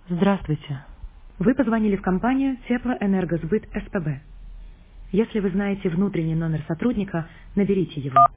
Здравствуйте. Вы позвонили в компанию Теплоэнергосбыт СПБ. Если вы знаете внутренний номер сотрудника, наберите его.